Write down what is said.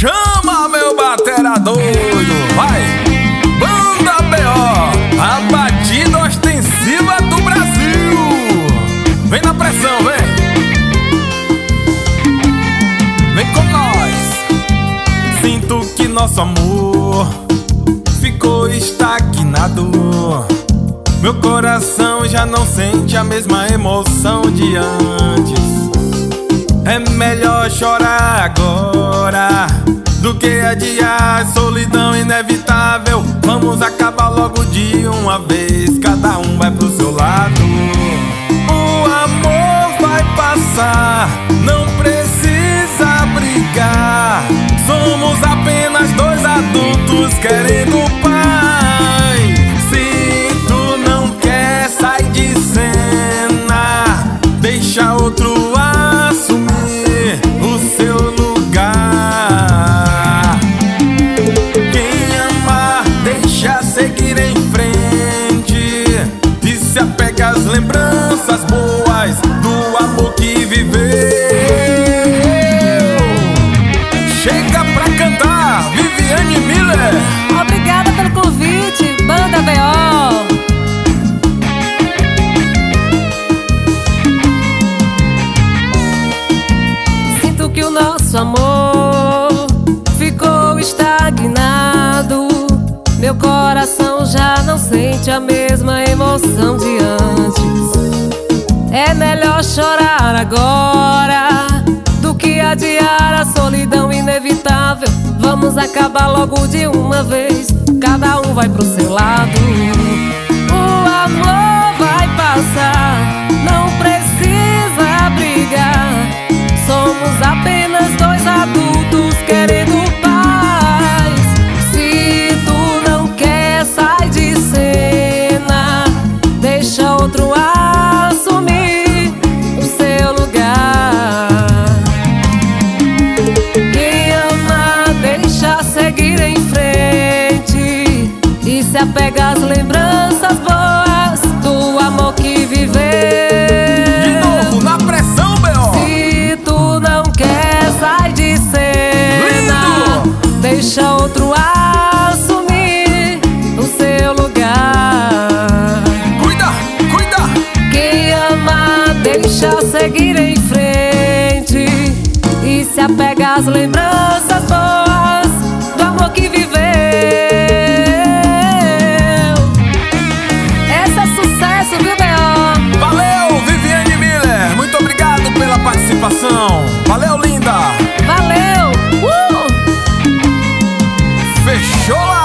Chama meu batera doido, vai! Banda B.O., a batida ostensiva do Brasil. Vem na pressão, vem! Vem com nós. Sinto que nosso amor ficou estagnado. Meu coração já não sente a mesma emoção de antes. É melhor chorar agora do que adiar, solidão inevitável. Vamos acabar logo de uma vez, cada um vai pro seu lado. O amor vai passar, não precisa brigar. Somos apenas dois adultos querendo paz. Se tu não quer, sai de cena, deixa outro assumir o seu lugar. Quem ama, deixa seguir em frente e se apega às lembranças boas do amor que viveu. Chega pra cantar, Viviane Miller. Obrigada pelo convite, Banda B.O. Sinto que o nosso amor ficou estagnado. Meu coração já não sente a mesma emoção de antes. É melhor chorar agora do que adiar a solidão inevitável. Vamos acabar logo de uma vez, cada um vai pro seu lado. O amor vai passar, não precisa brigar. Somos apenas dois adultos querendo paz. Se tu não quer, sai de cena, deixa outro assumir o seu lugar. Quem ama, deixa seguir em frente e se apega às lembranças boas do amor que viveu. De novo, na pressão, B.O. Se tu não quer, sai de cena, deixa outro assumir o seu lugar. Cuida, cuida! Quem ama, deixa seguir em frente e se apega às lembranças boas do amor que viveu. Esse é sucesso, viu, B.O.? Valeu, Viviane Miller! Muito obrigado pela participação! Valeu, linda! Valeu! Fechou lá!